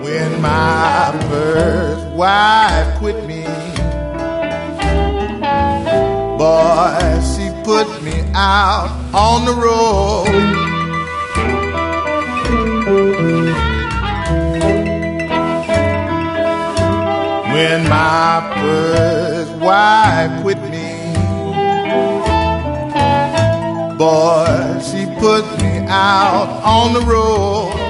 when my first wife quit me. Boy, she put me out on the road. When my first wife quit me, boy, she put me out on the road.